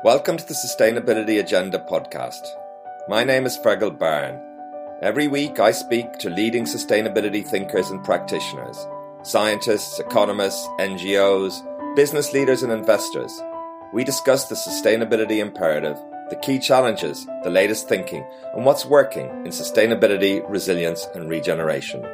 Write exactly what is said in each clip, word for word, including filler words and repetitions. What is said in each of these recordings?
Welcome to the Sustainability Agenda podcast. My name is Fergal Byrne. Every week I speak to leading sustainability thinkers and practitioners, scientists, economists, N G Os, business leaders and investors. We discuss the sustainability imperative, the key challenges, the latest thinking, and what's working in sustainability, resilience and regeneration.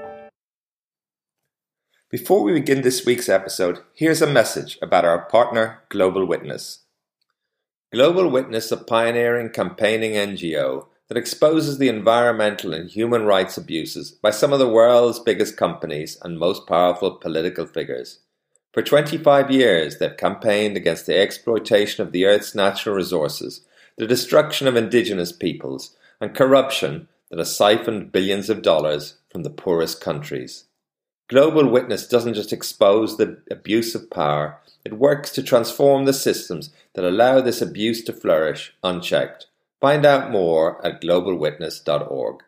Before we begin this week's episode, here's a message about our partner, Global Witness. Global Witness, a pioneering campaigning N G O that exposes the environmental and human rights abuses by some of the world's biggest companies and most powerful political figures. For twenty-five years, they've campaigned against the exploitation of the Earth's natural resources, the destruction of indigenous peoples, and corruption that has siphoned billions of dollars from the poorest countries. Global Witness doesn't just expose the abuse of power, it works to transform the systems that allow this abuse to flourish unchecked. Find out more at global witness dot org.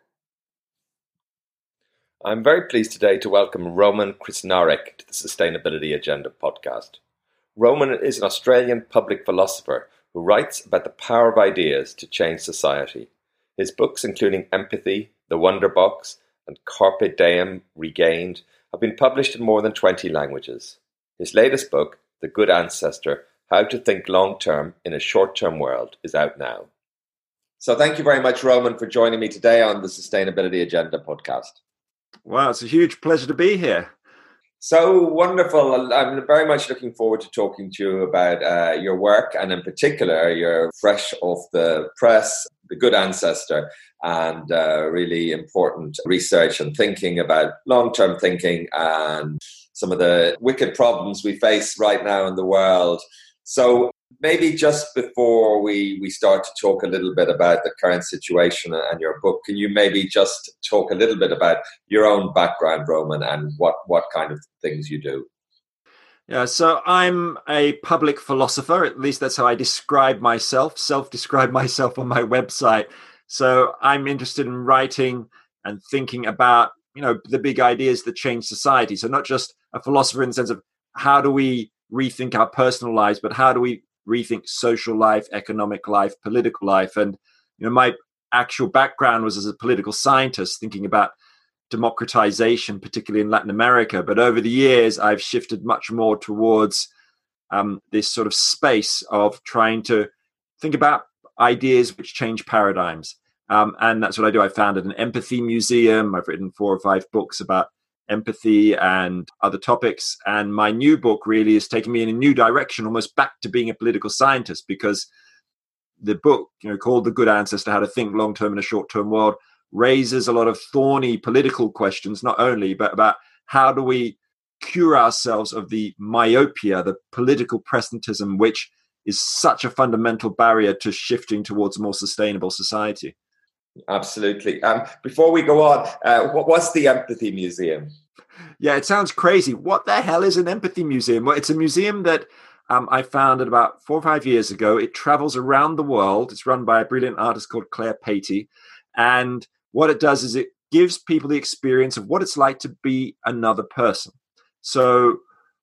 I'm very pleased today to welcome Roman Krznaric to the Sustainability Agenda podcast. Roman is an Australian public philosopher who writes about the power of ideas to change society. His books, including Empathy, The Wonder Box, and Carpe Diem Regained, have been published in more than twenty languages. His latest book, The Good Ancestor, How to Think Long-Term in a Short-Term World, is out now. So thank you very much, Roman, for joining me today on the Sustainability Agenda podcast. Wow, it's a huge pleasure to be here. So wonderful. I'm very much looking forward to talking to you about uh, your work, and in particular, you're fresh off the press, The Good Ancestor, and uh, really important research and thinking about long-term thinking and some of the wicked problems we face right now in the world. So maybe just before we, we start to talk a little bit about the current situation and your book, can you maybe just talk a little bit about your own background, Roman, and what, what kind of things you do? Yeah, so I'm a public philosopher, at least that's how I describe myself, self-describe myself on my website. So I'm interested in writing and thinking about, you know, the big ideas that change society. So not just a philosopher in the sense of how do we rethink our personal lives, but how do we rethink social life, economic life, political life. And, you know, my actual background was as a political scientist thinking about democratization, particularly in Latin America. But over the years, I've shifted much more towards um, this sort of space of trying to think about ideas which change paradigms. Um, and that's what I do. I founded an empathy museum. I've written four or five books about empathy and other topics. And my new book really is taking me in a new direction, almost back to being a political scientist, because the book, you know, called The Good Ancestor, How to Think Long-Term in a Short-Term World, raises a lot of thorny political questions, not only, but about how do we cure ourselves of the myopia, the political presentism, which is such a fundamental barrier to shifting towards a more sustainable society. Absolutely. Um, before we go on, uh, what, what's the Empathy Museum? Yeah, it sounds crazy. What the hell is an Empathy Museum? Well, it's a museum that um, I founded about four or five years ago. It travels around the world. It's run by a brilliant artist called Claire Patey. And what it does is it gives people the experience of what it's like to be another person. So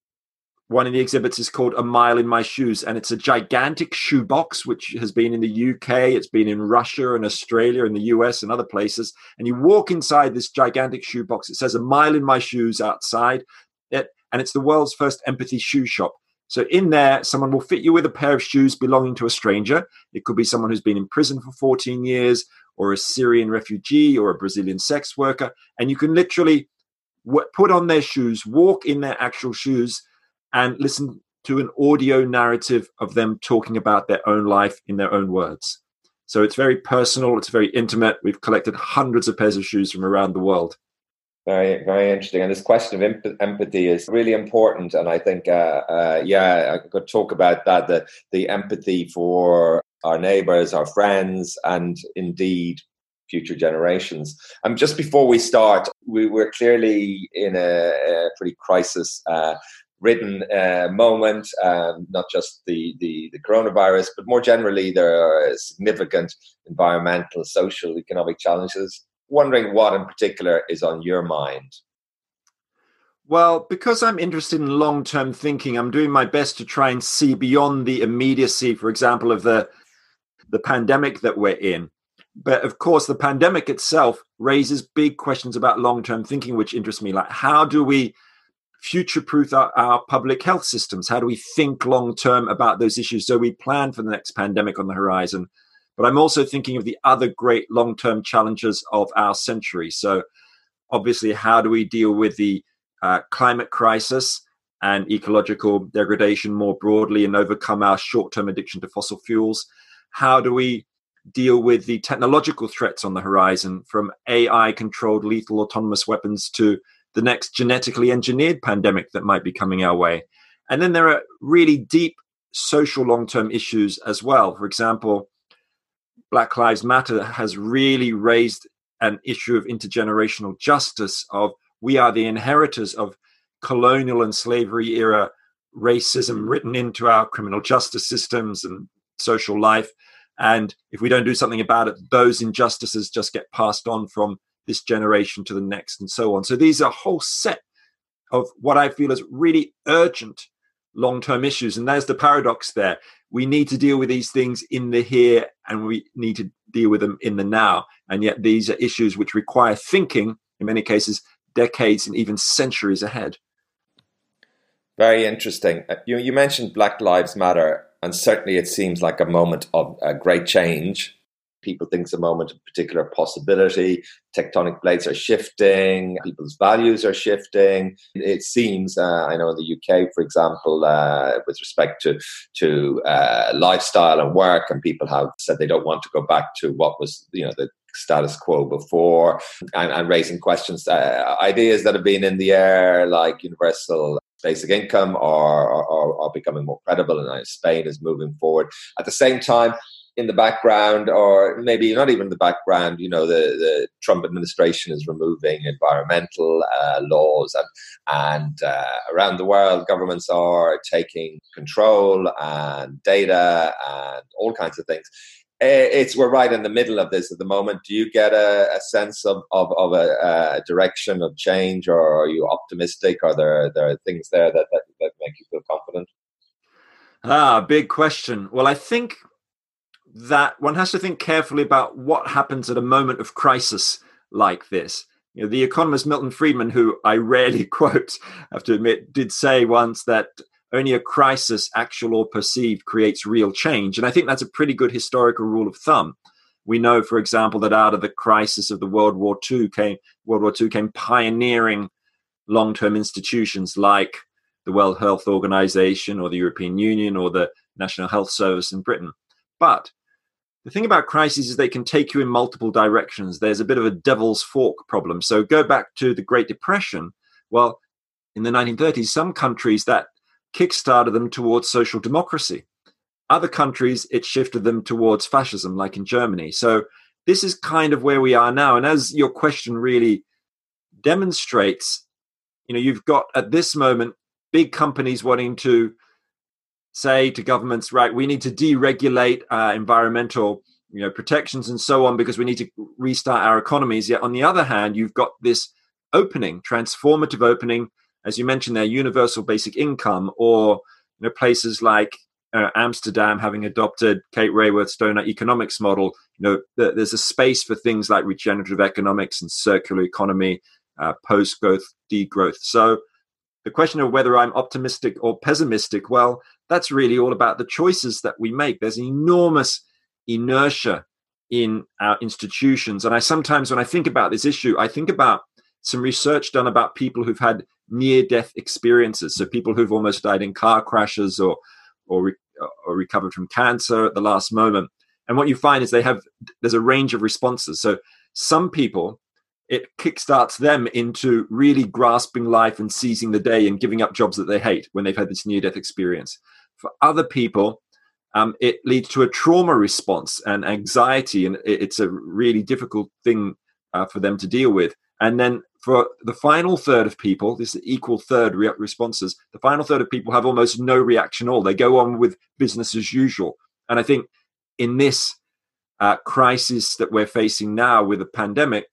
one of the exhibits is called A Mile in My Shoes, and it's a gigantic shoebox, which has been in the U K, it's been in Russia and Australia and the U S and other places. And you walk inside this gigantic shoebox. It says A Mile in My Shoes outside, it, and it's the world's first empathy shoe shop. So in there, someone will fit you with a pair of shoes belonging to a stranger. It could be someone who's been in prison for fourteen years, or a Syrian refugee, or a Brazilian sex worker. And you can literally w- put on their shoes, walk in their actual shoes, and listen to an audio narrative of them talking about their own life in their own words. So it's very personal, it's very intimate. We've collected hundreds of pairs of shoes from around the world. Very, very interesting. And this question of imp- empathy is really important. And I think, uh, uh, yeah, I could talk about that, the, the empathy for our neighbours, our friends, and indeed future generations. Um, just before we start, we, we're clearly in a, a pretty crisis uh, ridden uh, moment, um, not just the, the, the coronavirus, but more generally, there are significant environmental, social, economic challenges. Wondering what in particular is on your mind. Well, because I'm interested in long-term thinking, I'm doing my best to try and see beyond the immediacy, for example, of the, the pandemic that we're in. But of course, the pandemic itself raises big questions about long-term thinking, which interest me. Like, how do we future-proof our, our public health systems? How do we think long-term about those issues so we plan for the next pandemic on the horizon? But I'm also thinking of the other great long-term challenges of our century. So obviously, how do we deal with the uh, climate crisis and ecological degradation more broadly and overcome our short-term addiction to fossil fuels? How do we deal with the technological threats on the horizon, from A I-controlled lethal autonomous weapons to the next genetically engineered pandemic that might be coming our way? And then there are really deep social long-term issues as well. For example, Black Lives Matter has really raised an issue of intergenerational justice, of we are the inheritors of colonial and slavery era racism written into our criminal justice systems and social life. And if we don't do something about it, those injustices just get passed on from this generation to the next and so on. So these are a whole set of what I feel is really urgent long-term issues. And there's the paradox there. We need to deal with these things in the here, and we need to deal with them in the now. And yet these are issues which require thinking, in many cases, decades and even centuries ahead. Very interesting. You, you mentioned Black Lives Matter, and certainly it seems like a moment of a great change. People think it's a moment of particular possibility. Tectonic plates are shifting. People's values are shifting. It seems, uh, I know in the U K, for example, uh, with respect to, to uh, lifestyle and work, and people have said they don't want to go back to what was, you know, the status quo before, and, and raising questions, uh, ideas that have been in the air, like universal basic income, are, are, are becoming more credible, and Spain is moving forward. At the same time, in the background, or maybe not even the background, you know, the, the Trump administration is removing environmental uh, laws, and, and uh, around the world, governments are taking control and data and all kinds of things. It's we're right in the middle of this at the moment. Do you get a, a sense of, of, of a, a direction of change, or are you optimistic? Are there there are things there that, that, that make you feel confident? Ah, big question. Well, I think that one has to think carefully about what happens at a moment of crisis like this. You know, the economist Milton Friedman, who I rarely quote, I have to admit, did say once that only a crisis, actual or perceived, creates real change. And I think that's a pretty good historical rule of thumb. We know, for example, that out of the crisis of the World War Two came World War Two came pioneering long-term institutions like the World Health Organization or the European Union or the National Health Service in Britain. But the thing about crises is they can take you in multiple directions. There's a bit of a devil's fork problem. So go back to the Great Depression. Well, in the nineteen thirties, some countries that kickstarted them towards social democracy. Other countries, it shifted them towards fascism, like in Germany. So this is kind of where we are now. And as your question really demonstrates, you know, you've got at this moment big companies wanting to say to governments, right, we need to deregulate uh, environmental, you know, protections and so on, because we need to restart our economies. Yet on the other hand, you've got this opening, transformative opening, as you mentioned there, universal basic income, or you know, places like uh, Amsterdam having adopted Kate Raworth's donut economics model. You know, th- there's a space for things like regenerative economics and circular economy, uh, post-growth, degrowth. So the question of whether I'm optimistic or pessimistic, well, that's really all about the choices that we make. There's enormous inertia in our institutions. And I sometimes, when I think about this issue, I think about some research done about people who've had near-death experiences. So people who've almost died in car crashes or, or, re- or recovered from cancer at the last moment. And what you find is they have, there's a range of responses. So some people, it kickstarts them into really grasping life and seizing the day and giving up jobs that they hate when they've had this near-death experience. For other people, um, it leads to a trauma response and anxiety, and it, it's a really difficult thing uh, for them to deal with. And then for the final third of people, this is equal third re- responses, the final third of people have almost no reaction at all. They go on with business as usual. And I think in this uh, crisis that we're facing now with the pandemic,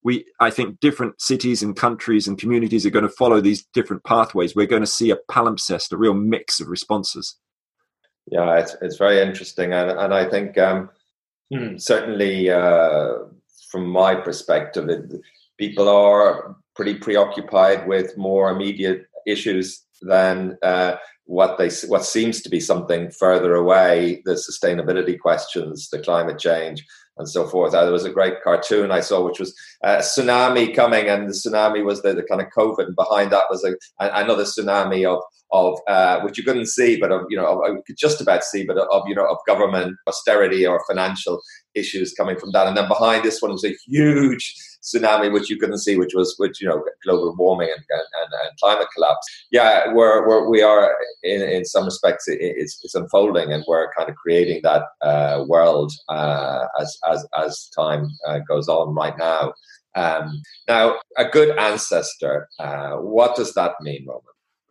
we, I think different cities and countries and communities are going to follow these different pathways. We're going to see a palimpsest, a real mix of responses. Yeah, it's it's very interesting, and and I think um, certainly uh, from my perspective, it, people are pretty preoccupied with more immediate issues than uh, what they what seems to be something further away: the sustainability questions, the climate change, and so forth. Uh, there was a great cartoon I saw, which was a tsunami coming, and the tsunami was the, the kind of COVID, and behind that was a, another tsunami of of uh, which you couldn't see, but of, you know, I could just about see, but of, you know, of government austerity or financial issues coming from that. And then behind this one was a huge tsunami, which you couldn't see, which was, which, you know, global warming and, and, and climate collapse. Yeah, we're, we're, we are in, in some respects, it, it's, it's unfolding, and we're kind of creating that uh, world uh, as, as, as time uh, goes on right now. Um, now, a good ancestor, uh, what does that mean, Roman?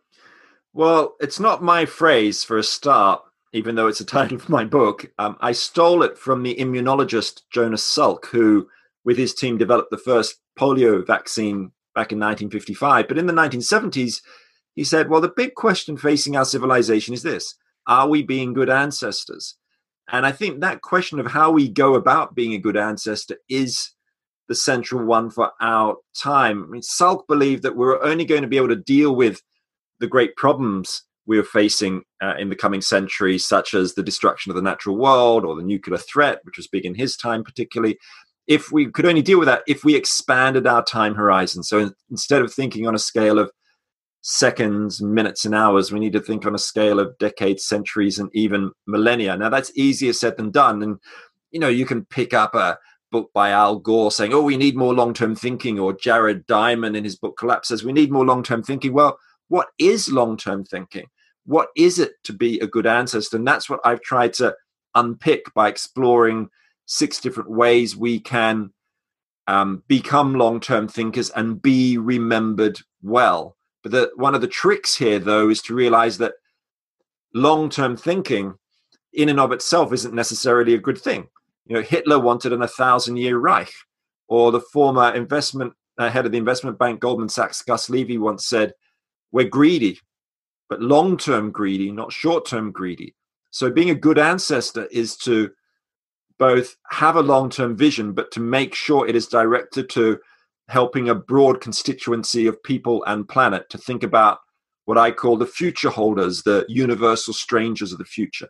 Well, it's not my phrase for a start, even though it's the title of my book. Um, I stole it from the immunologist Jonas Salk, who, with his team, developed the first polio vaccine back in nineteen fifty-five. But in the nineteen seventies, he said, well, the big question facing our civilization is this: are we being good ancestors? And I think that question of how we go about being a good ancestor is the central one for our time. I mean, Salk believed that we're only going to be able to deal with the great problems we are facing uh, in the coming centuries, such as the destruction of the natural world or the nuclear threat, which was big in his time particularly, if we could only deal with that if we expanded our time horizon. So instead of thinking on a scale of seconds, minutes, and hours, we need to think on a scale of decades, centuries, and even millennia. Now, that's easier said than done. And, you know, you can pick up a book by Al Gore saying, oh, we need more long-term thinking, or Jared Diamond in his book Collapse says we need more long-term thinking. Well, what is long-term thinking? What is it to be a good ancestor? And that's what I've tried to unpick by exploring six different ways we can um, become long-term thinkers and be remembered well. But the, one of the tricks here, though, is to realize that long-term thinking in and of itself isn't necessarily a good thing. You know, Hitler wanted an a thousand-year Reich, or the former investment uh, head of the investment bank, Goldman Sachs, Gus Levy, once said, we're greedy, but long-term greedy, not short-term greedy. So being a good ancestor is to both have a long-term vision, but to make sure it is directed to helping a broad constituency of people and planet to think about what I call the future holders, the universal strangers of the future.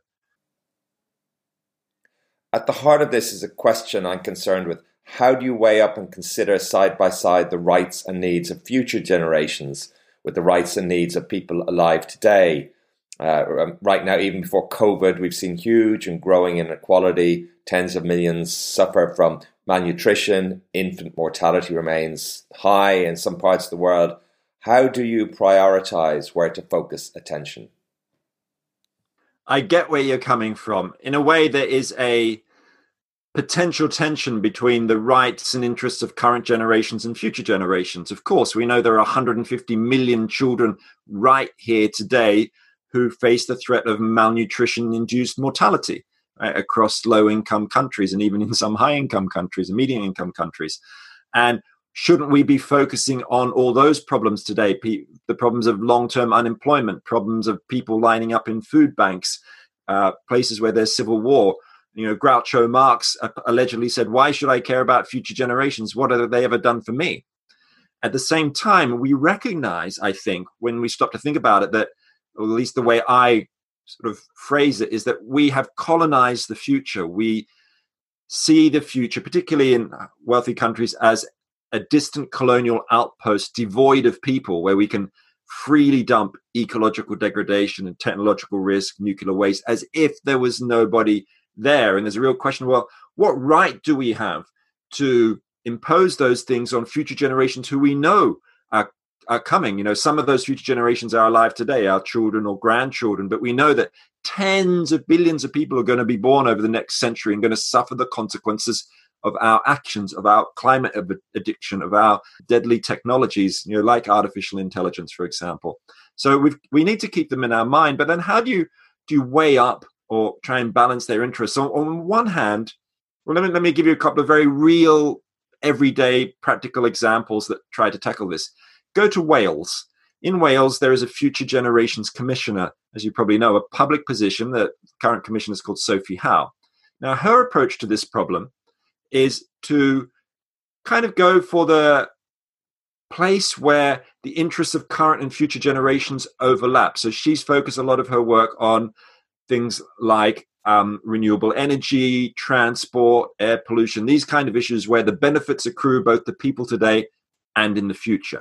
At the heart of this is a question I'm concerned with. How do you weigh up and consider side by side the rights and needs of future generations with the rights and needs of people alive today? Uh, right now, even before COVID, we've seen huge and growing inequality. Tens of millions suffer from malnutrition. Infant mortality remains high in some parts of the world. How do you prioritize where to focus attention? I get where you're coming from. In a way, there is a potential tension between the rights and interests of current generations and future generations. Of course, we know there are one hundred fifty million children right here today who face the threat of malnutrition-induced mortality right, across low-income countries, and even in some high-income countries and medium-income countries. And shouldn't we be focusing on all those problems today? P- the problems of long-term unemployment, problems of people lining up in food banks, uh, places where there's civil war. You know, Groucho Marx allegedly said, why should I care about future generations? What have they ever done for me? At the same time, we recognize, I think, when we stop to think about it, that, or at least the way I sort of phrase it, is that we have colonized the future. We see the future, particularly in wealthy countries, as a distant colonial outpost devoid of people, where we can freely dump ecological degradation and technological risk, nuclear waste, as if there was nobody there. And there's a real question, well, what right do we have to impose those things on future generations who we know are, are coming? You know, some of those future generations are alive today, our children or grandchildren, but we know that tens of billions of people are going to be born over the next century and going to suffer the consequences of our actions, of our climate addiction, of our deadly technologies, you know, like artificial intelligence, for example. So we we need to keep them in our mind. But then how do you do you weigh up or try and balance their interests? So on one hand, well, let me, let me give you a couple of very real everyday practical examples that try to tackle this. Go to Wales. In Wales, there is a Future Generations Commissioner, as you probably know, a public position. The current commissioner is called Sophie Howe. Now, her approach to this problem is to kind of go for the place where the interests of current and future generations overlap. So she's focused a lot of her work on things like um, renewable energy, transport, air pollution, these kind of issues where the benefits accrue both to people today and in the future.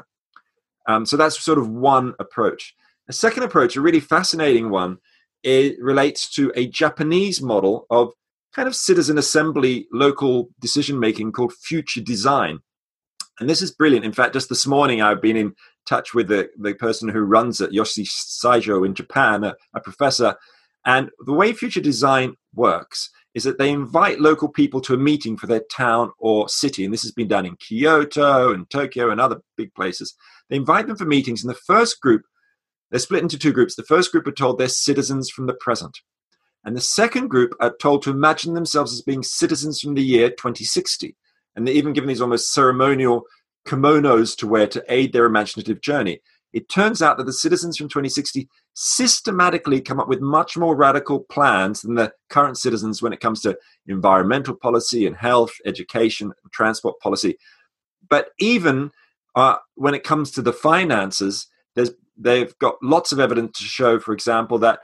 Um, so that's sort of one approach. A second approach, a really fascinating one, it relates to a Japanese model of kind of citizen assembly, local decision-making called future design. And this is brilliant. In fact, just this morning, I've been in touch with the, the person who runs it, Yoshi Saijo in Japan, a, a professor. And the way future design works is that they invite local people to a meeting for their town or city. And this has been done in Kyoto and Tokyo and other big places. They invite them for meetings. And the first group, they're split into two groups. The first group are told they're citizens from the present. And the second group are told to imagine themselves as being citizens from the year twenty sixty. And they're even given these almost ceremonial kimonos to wear to aid their imaginative journey. It turns out that the citizens from twenty sixty systematically come up with much more radical plans than the current citizens when it comes to environmental policy and health, education, and transport policy. But even uh, when it comes to the finances, there's, they've got lots of evidence to show, for example, that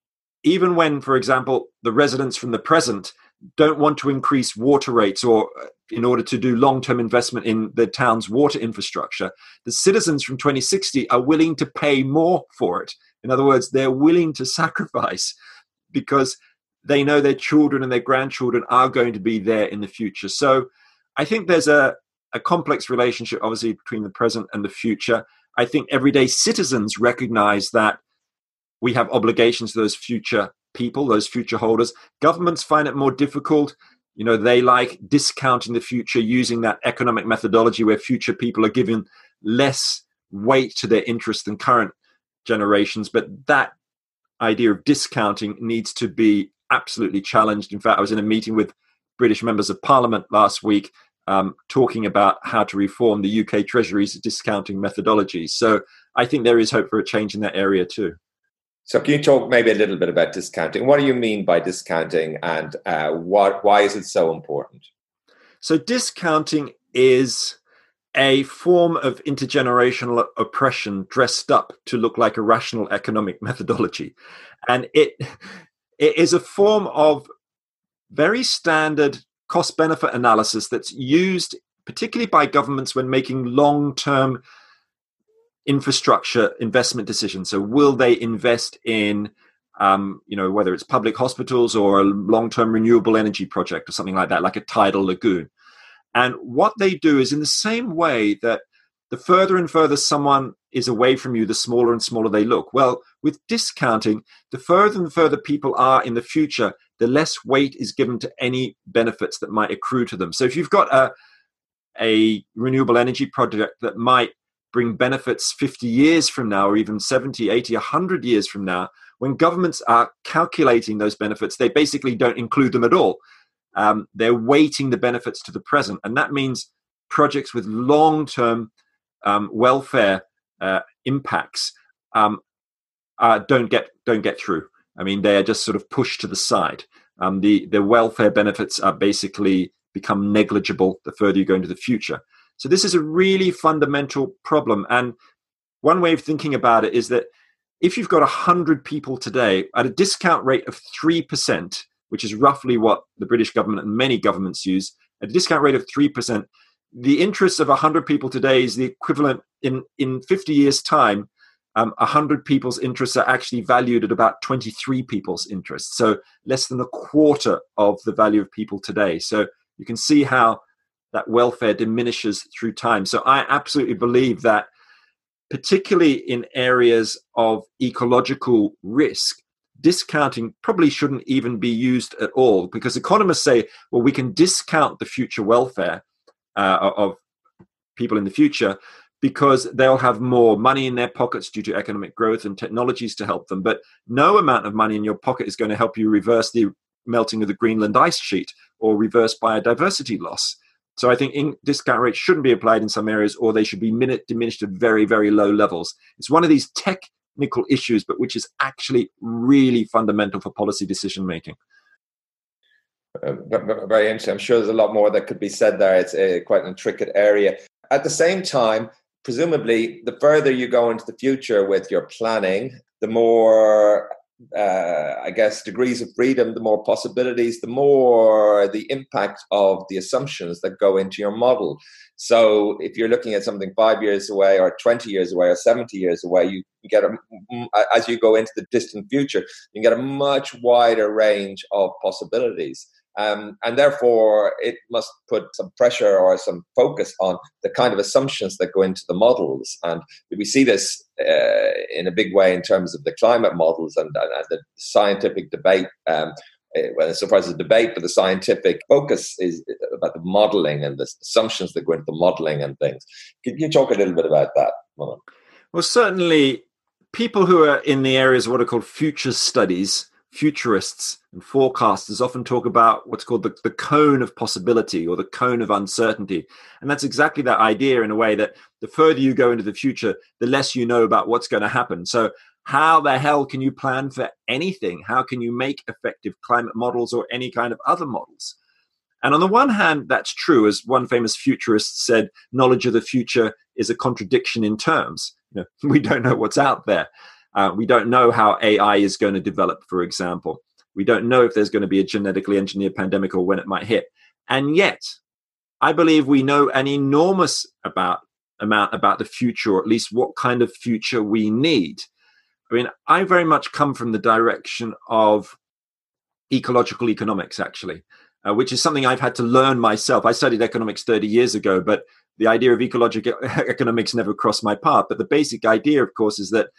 even when, for example, the residents from the present don't want to increase water rates or in order to do long-term investment in the town's water infrastructure, the citizens from twenty sixty are willing to pay more for it. In other words, they're willing to sacrifice because they know their children and their grandchildren are going to be there in the future. So I think there's a, a complex relationship, obviously, between the present and the future. I think everyday citizens recognize that we have obligations to those future people, those future holders. Governments find it more difficult. You know, they like discounting the future using that economic methodology where future people are given less weight to their interests than current generations. But that idea of discounting needs to be absolutely challenged. In fact, I was in a meeting with British members of Parliament last week um, talking about how to reform the U K Treasury's discounting methodology. So I think there is hope for a change in that area too. So can you talk maybe a little bit about discounting? What do you mean by discounting, and uh, what, why is it so important? So discounting is a form of intergenerational oppression dressed up to look like a rational economic methodology. And it it is a form of very standard cost-benefit analysis that's used particularly by governments when making long-term infrastructure investment decisions. So will they invest in, um, you know, whether it's public hospitals or a long-term renewable energy project or something like that, like a tidal lagoon. And what they do is in the same way that the further and further someone is away from you, the smaller and smaller they look. Well, with discounting, the further and further people are in the future, the less weight is given to any benefits that might accrue to them. So if you've got a, a renewable energy project that might bring benefits fifty years from now, or even seventy, eighty, one hundred years from now, when governments are calculating those benefits, they basically don't include them at all. Um, they're weighting the benefits to the present. And that means projects with long-term um, welfare uh, impacts um, uh, don't get don't get through. I mean, they are just sort of pushed to the side. Um, the, the welfare benefits are basically become negligible the further you go into the future. So this is a really fundamental problem. And one way of thinking about it is that if you've got one hundred people today at a discount rate of three percent, which is roughly what the British government and many governments use, at a discount rate of three percent, the interests of one hundred people today is the equivalent in, in fifty years' time. Um, one hundred people's interests are actually valued at about twenty-three people's interests. So less than a quarter of the value of people today. So you can see how that welfare diminishes through time. So I absolutely believe that, particularly in areas of ecological risk, discounting probably shouldn't even be used at all, because economists say, well, we can discount the future welfare uh, of people in the future because they'll have more money in their pockets due to economic growth and technologies to help them. But no amount of money in your pocket is going to help you reverse the melting of the Greenland ice sheet or reverse biodiversity loss. So I think in, discount rates shouldn't be applied in some areas, or they should be minute diminished at very, very low levels. It's one of these technical issues, but which is actually really fundamental for policy decision making. Uh, very interesting. I'm sure there's a lot more that could be said there. It's a, quite an intricate area. At the same time, presumably, the further you go into the future with your planning, the more, uh, I guess, degrees of freedom, the more possibilities, the more the impact of the assumptions that go into your model. So if you're looking at something five years away or twenty years away or seventy years away, you get a, as you go into the distant future, you get a much wider range of possibilities. Um, and therefore, it must put some pressure or some focus on the kind of assumptions that go into the models. And we see this uh, in a big way in terms of the climate models and, and, and the scientific debate. Um, well, so far as the debate, but the scientific focus is about the modeling and the assumptions that go into the modeling and things. Can you talk a little bit about that, Mohan? Well, certainly people who are in the areas of what are called future studies, futurists and forecasters often talk about what's called the, the cone of possibility or the cone of uncertainty. And that's exactly that idea in a way that the further you go into the future, the less you know about what's going to happen. So how the hell can you plan for anything? How can you make effective climate models or any kind of other models? And on the one hand, that's true. As one famous futurist said, knowledge of the future is a contradiction in terms. You know, we don't know what's out there. Uh, we don't know how A I is going to develop, for example. We don't know if there's going to be a genetically engineered pandemic or when it might hit. And yet, I believe we know an enormous about, amount about the future, or at least what kind of future we need. I mean, I very much come from the direction of ecological economics, actually, uh, which is something I've had to learn myself. I studied economics thirty years ago, but the idea of ecological economics never crossed my path. But the basic idea, of course, is that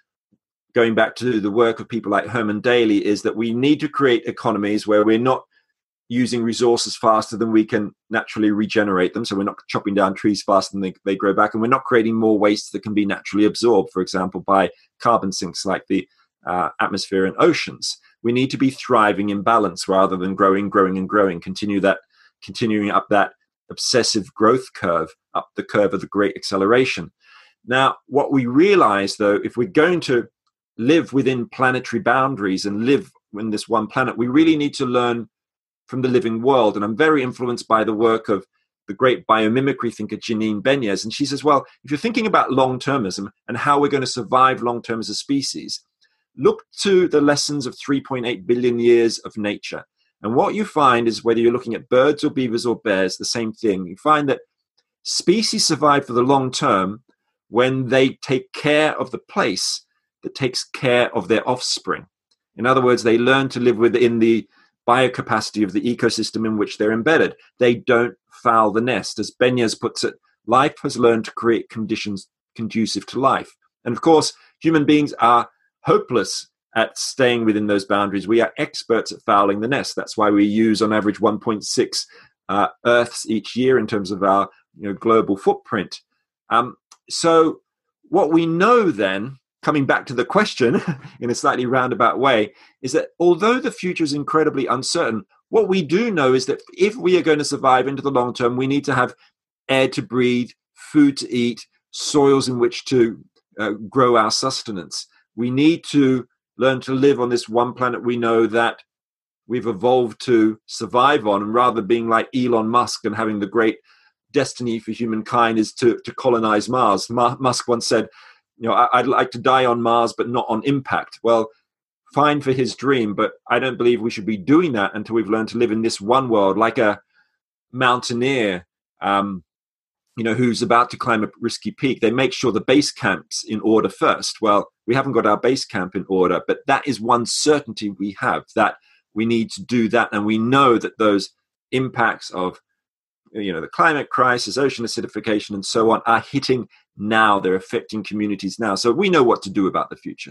going back to the work of people like Herman Daly, is that we need to create economies where we're not using resources faster than we can naturally regenerate them. So we're not chopping down trees faster than they, they grow back, and we're not creating more waste that can be naturally absorbed, for example, by carbon sinks like the uh, atmosphere and oceans. We need to be thriving in balance rather than growing, growing, and growing. Continue that, continuing up that obsessive growth curve, up the curve of the great acceleration. Now, what we realize, though, if we're going to live within planetary boundaries and live in this one planet, we really need to learn from the living world. And I'm very influenced by the work of the great biomimicry thinker Janine Benyus. And she says, well, if you're thinking about long-termism and how we're going to survive long-term as a species, look to the lessons of three point eight billion years of nature. And what you find is, whether you're looking at birds or beavers or bears, the same thing. You find that species survive for the long term when they take care of the place that takes care of their offspring. In other words, they learn to live within the biocapacity of the ecosystem in which they're embedded. They don't foul the nest. As Benyus puts it, life has learned to create conditions conducive to life. And of course, human beings are hopeless at staying within those boundaries. We are experts at fouling the nest. That's why we use on average one point six uh, Earths each year in terms of our you know, global footprint. Um, so what we know then, coming back to the question in a slightly roundabout way, is that although the future is incredibly uncertain, what we do know is that if we are going to survive into the long term, we need to have air to breathe, food to eat, soils in which to uh, grow our sustenance. We need to learn to live on this one planet we know that we've evolved to survive on. And rather than being like Elon Musk and having the great destiny for humankind is to, to colonize Mars. Ma- Musk once said, you know, I, I'd like to die on Mars, but not on impact. Well, fine for his dream, but I don't believe we should be doing that until we've learned to live in this one world, like a mountaineer, um, you know, who's about to climb a risky peak. They make sure the base camp's in order first. Well, we haven't got our base camp in order, but that is one certainty we have, that we need to do that. And we know that those impacts of, you know, the climate crisis, ocean acidification, and so on are hitting now. They're affecting communities now. So we know what to do about the future.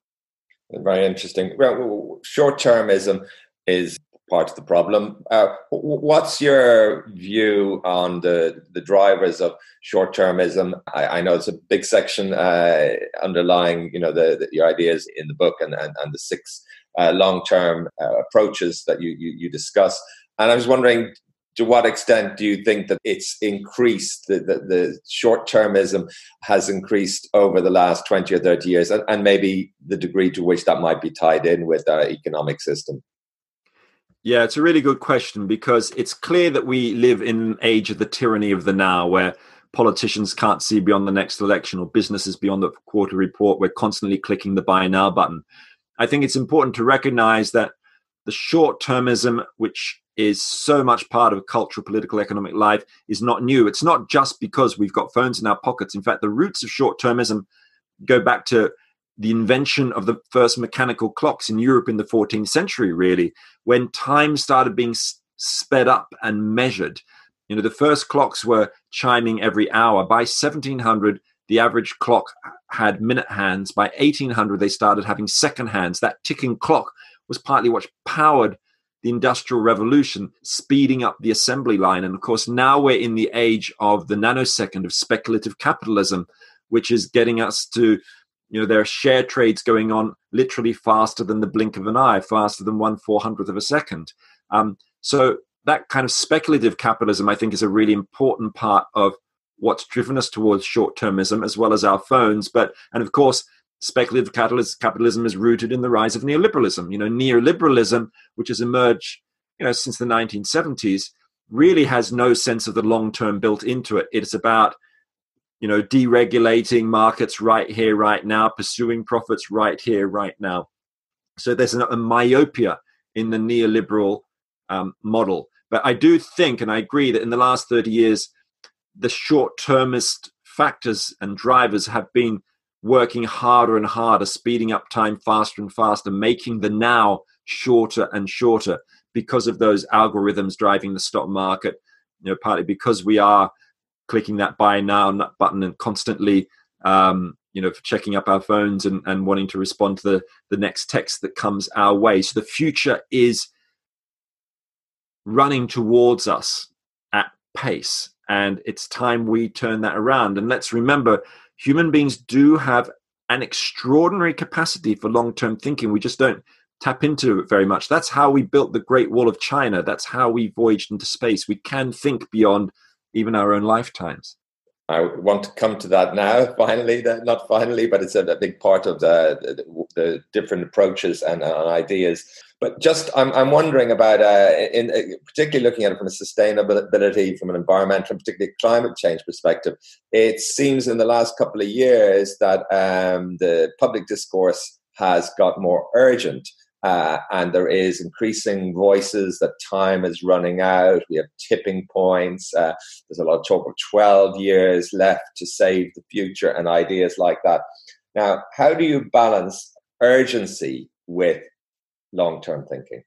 Very interesting. Well, short-termism is part of the problem. Uh, what's your view on the, the drivers of short-termism? I, I know it's a big section uh, underlying, you know, the, the your ideas in the book and, and, and the six uh, long-term uh, approaches that you, you you discuss. And I was wondering, to what extent do you think that it's increased, the, the, the short-termism has increased over the last twenty or thirty years, and, and maybe the degree to which that might be tied in with our economic system? Yeah, it's a really good question, because it's clear that we live in an age of the tyranny of the now, where politicians can't see beyond the next election or businesses beyond the quarter report. We're constantly clicking the buy now button. I think it's important to recognize that the short-termism, which is so much part of cultural, political, economic life, is not new. It's not just because we've got phones in our pockets. In fact, the roots of short-termism go back to the invention of the first mechanical clocks in Europe in the fourteenth century, really, when time started being sped up and measured. You know, the first clocks were chiming every hour. By seventeen hundred, the average clock had minute hands. By eighteen hundred, they started having second hands. That ticking clock was partly what powered the Industrial Revolution, speeding up the assembly line. And of course, now we're in the age of the nanosecond, of speculative capitalism, which is getting us to, you know, there are share trades going on literally faster than the blink of an eye, faster than one four hundredth of a second. Um, so that kind of speculative capitalism, I think, is a really important part of what's driven us towards short-termism, as well as our phones. But, and of course, speculative capitalism is rooted in the rise of neoliberalism. You know, neoliberalism, which has emerged, you know, since the nineteen seventies, really has no sense of the long term built into it. It's about, you know, deregulating markets right here, right now, pursuing profits right here, right now. So there's a, a myopia in the neoliberal um, model. But I do think, and I agree, that in the last thirty years, the short-termist factors and drivers have been working harder and harder, speeding up time faster and faster, making the now shorter and shorter because of those algorithms driving the stock market, you know, partly because we are clicking that buy now button and constantly, um, you know, checking up our phones and, and wanting to respond to the, the next text that comes our way. So the future is running towards us at pace, and it's time we turn that around. And let's remember, human beings do have an extraordinary capacity for long-term thinking. We just don't tap into it very much. That's how we built the Great Wall of China. That's how we voyaged into space. We can think beyond even our own lifetimes. I want to come to that now, finally, not finally, but it's a, a big part of the, the, the different approaches and, and ideas. But just, I'm, I'm wondering about, uh, in, uh, particularly looking at it from a sustainability, from an environmental, and particularly climate change perspective, it seems in the last couple of years that um, the public discourse has got more urgent. Uh, and there is increasing voices that time is running out. We have tipping points. Uh, there's a lot of talk of twelve years left to save the future and ideas like that. Now, how do you balance urgency with long-term thinking?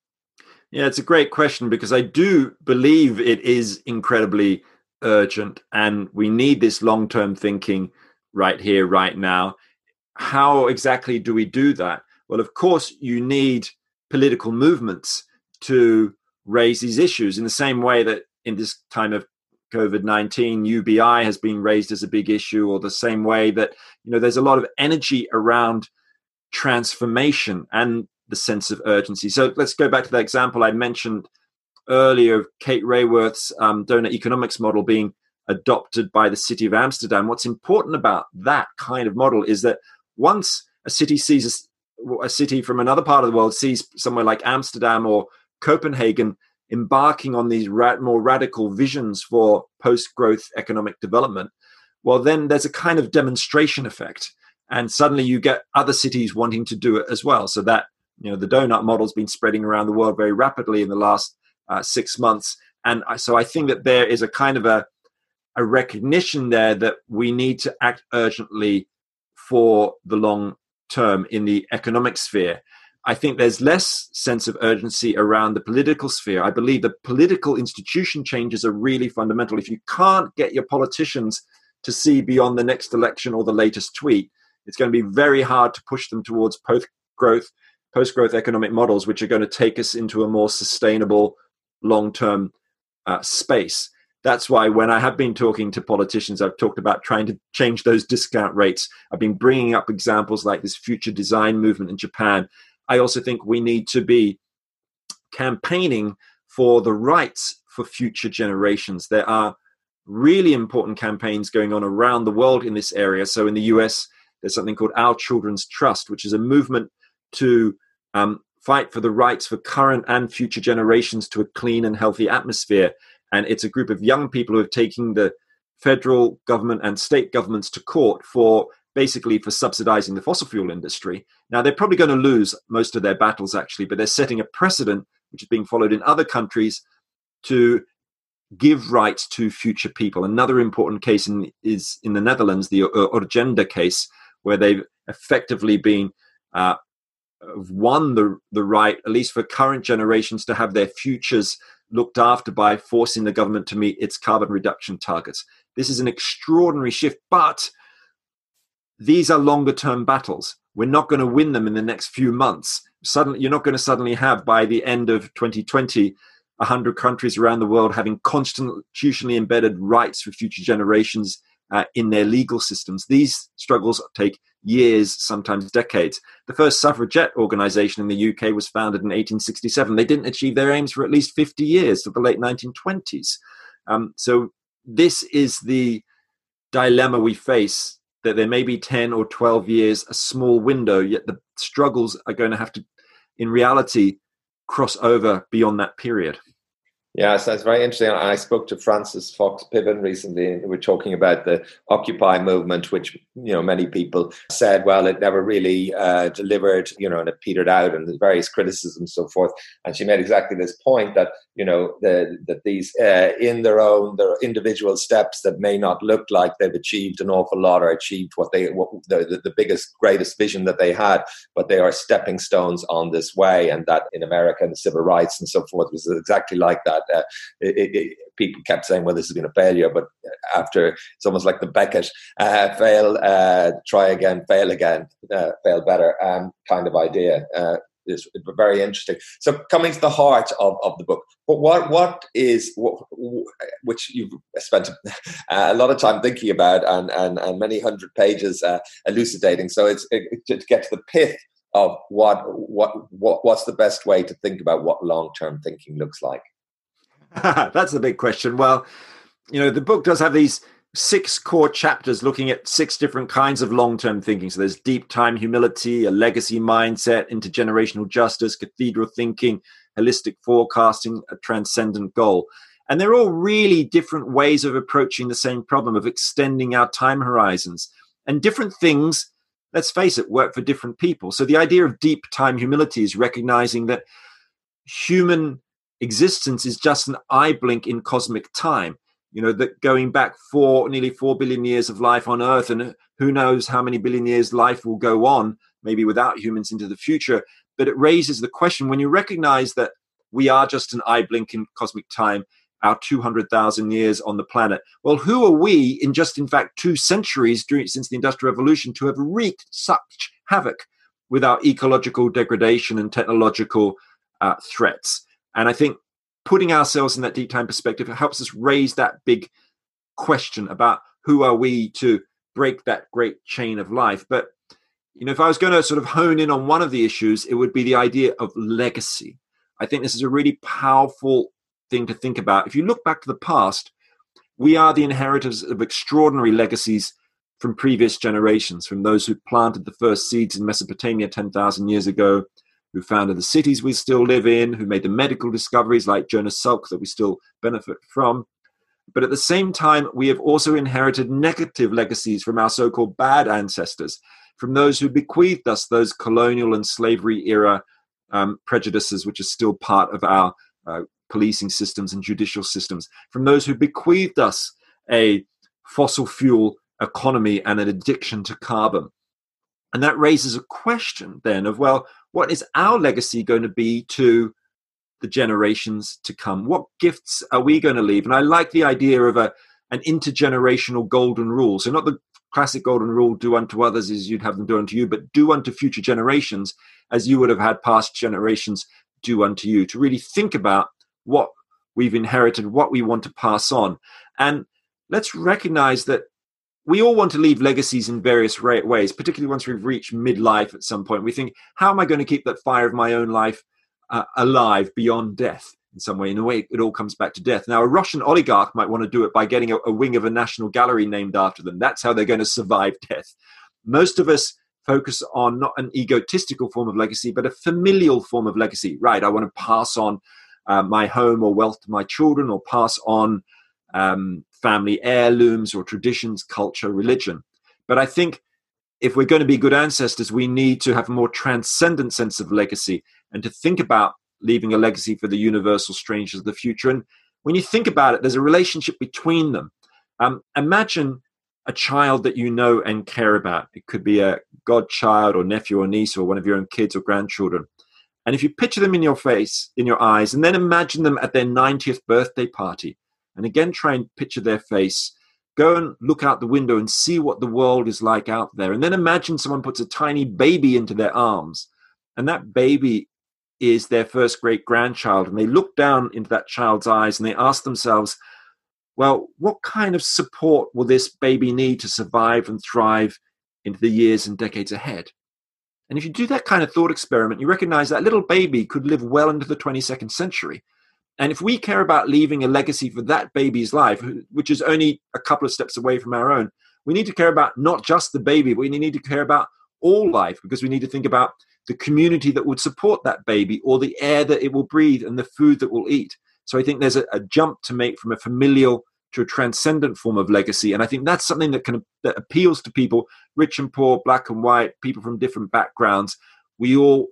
Yeah, it's a great question, because I do believe it is incredibly urgent and we need this long-term thinking right here, right now. How exactly do we do that? Well, of course, you need political movements to raise these issues in the same way that in this time of COVID nineteen, U B I has been raised as a big issue, or the same way that, you know, there's a lot of energy around transformation and the sense of urgency. So let's go back to that example I mentioned earlier of Kate Raworth's um, donut economics model being adopted by the city of Amsterdam. What's important about that kind of model is that once a city sees a a city from another part of the world sees somewhere like Amsterdam or Copenhagen embarking on these ra- more radical visions for post-growth economic development, well, then there's a kind of demonstration effect. And suddenly you get other cities wanting to do it as well. So that, you know, the donut model has been spreading around the world very rapidly in the last uh, six months. And so I think that there is a kind of a, a recognition there that we need to act urgently for the long term in the economic sphere. I think there's less sense of urgency around the political sphere. I believe the political institution changes are really fundamental. If you can't get your politicians to see beyond the next election or the latest tweet, it's going to be very hard to push them towards post-growth, post-growth economic models, which are going to take us into a more sustainable long-term uh, space. That's why when I have been talking to politicians, I've talked about trying to change those discount rates. I've been bringing up examples like this future design movement in Japan. I also think we need to be campaigning for the rights for future generations. There are really important campaigns going on around the world in this area. So in the U S, there's something called Our Children's Trust, which is a movement to um, fight for the rights for current and future generations to a clean and healthy atmosphere. And it's a group of young people who are taking the federal government and state governments to court for basically for subsidizing the fossil fuel industry. Now, they're probably going to lose most of their battles, actually, but they're setting a precedent, which is being followed in other countries, to give rights to future people. Another important case in, is in the Netherlands, the Urgenda case, where they've effectively been uh, won the, the right, at least for current generations, to have their futures looked after by forcing the government to meet its carbon reduction targets. This is an extraordinary shift, but these are longer term battles. We're not going to win them in the next few months. Suddenly, you're not going to suddenly have, by the end of twenty twenty, one hundred countries around the world having constitutionally embedded rights for future generations uh, in their legal systems. These struggles take years, sometimes decades. The first suffragette organization in the U K was founded in eighteen sixty-seven. They didn't achieve their aims for at least fifty years, to the late nineteen twenties. Um, so this is the dilemma we face, that there may be ten or twelve years, a small window, yet the struggles are going to have to, in reality, cross over beyond that period. Yeah, so it's very interesting. I spoke to Francis Fox Piven recently, and we were talking about the Occupy movement, which, you know, many people said, well, it never really uh, delivered, you know, and it petered out, and there's various criticisms and so forth. And she made exactly this point that, you know, the, that these uh, in their own, their individual steps that may not look like they've achieved an awful lot or achieved what they, what the, the biggest, greatest vision that they had, but they are stepping stones on this way. And that in America and civil rights and so forth was exactly like that. Uh, it, it, people kept saying, well, this has been a failure, but after, it's almost like the Beckett uh, fail, uh, try again, fail again, uh, fail better um, kind of idea. Uh, is very interesting. So coming to the heart of, of the book, but what what is what, which you've spent a lot of time thinking about and and, and many hundred pages uh, elucidating. So it's it, to get to the pith of what what what what's the best way to think about what long-term thinking looks like. That's the big question. Well, you know, the book does have these six core chapters looking at six different kinds of long-term thinking. So there's deep time humility, a legacy mindset, intergenerational justice, cathedral thinking, holistic forecasting, a transcendent goal. And they're all really different ways of approaching the same problem of extending our time horizons. And different things, let's face it, work for different people. So the idea of deep time humility is recognizing that human existence is just an eye blink in cosmic time. You know, that going back for nearly four billion years of life on Earth, and who knows how many billion years life will go on, maybe without humans, into the future. But it raises the question, when you recognize that we are just an eye blink in cosmic time, our two hundred thousand years on the planet, well, who are we in just, in fact, two centuries during, since the Industrial Revolution to have wreaked such havoc with our ecological degradation and technological uh, threats? And I think putting ourselves in that deep time perspective helps us raise that big question about who are we to break that great chain of life. But, you know, if I was going to sort of hone in on one of the issues, it would be the idea of legacy. I think this is a really powerful thing to think about. If you look back to the past, we are the inheritors of extraordinary legacies from previous generations, from those who planted the first seeds in Mesopotamia ten thousand years ago, who founded the cities we still live in, who made the medical discoveries like Jonas Salk that we still benefit from. But at the same time, we have also inherited negative legacies from our so-called bad ancestors, from those who bequeathed us those colonial and slavery era um, prejudices, which are still part of our uh, policing systems and judicial systems, from those who bequeathed us a fossil fuel economy and an addiction to carbon. And that raises a question then of, well, what is our legacy going to be to the generations to come? What gifts are we going to leave? And I like the idea of a an intergenerational golden rule. So not the classic golden rule, do unto others as you'd have them do unto you, but do unto future generations as you would have had past generations do unto you, to really think about what we've inherited, what we want to pass on. And let's recognize that we all want to leave legacies in various ways, particularly once we've reached midlife at some point. We think, how am I going to keep that fire of my own life uh, alive beyond death? in some way. In a way, it all comes back to death. Now, a Russian oligarch might want to do it by getting a, a wing of a national gallery named after them. That's how they're going to survive death. Most of us focus on not an egotistical form of legacy, but a familial form of legacy. Right, I want to pass on uh, my home or wealth to my children, or pass on um, family heirlooms or traditions, culture, religion. But I think if we're going to be good ancestors, we need to have a more transcendent sense of legacy and to think about leaving a legacy for the universal strangers of the future. And when you think about it, there's a relationship between them. Um, imagine a child that you know and care about. It could be a godchild or nephew or niece or one of your own kids or grandchildren. And if you picture them in your face, in your eyes, and then imagine them at their ninetieth birthday party, and again try and picture their face, go and look out the window and see what the world is like out there. And then imagine someone puts a tiny baby into their arms, and that baby is their first great-grandchild. And they look down into that child's eyes and they ask themselves, well, what kind of support will this baby need to survive and thrive into the years and decades ahead? And if you do that kind of thought experiment, you recognize that little baby could live well into the twenty-second century. And if we care about leaving a legacy for that baby's life, which is only a couple of steps away from our own, we need to care about not just the baby, but we need to care about all life, because we need to think about the community that would support that baby, or the air that it will breathe and the food that will eat. So I think there's a, a jump to make from a familial to a transcendent form of legacy. And I think that's something that can that appeals to people, rich and poor, black and white, people from different backgrounds. We all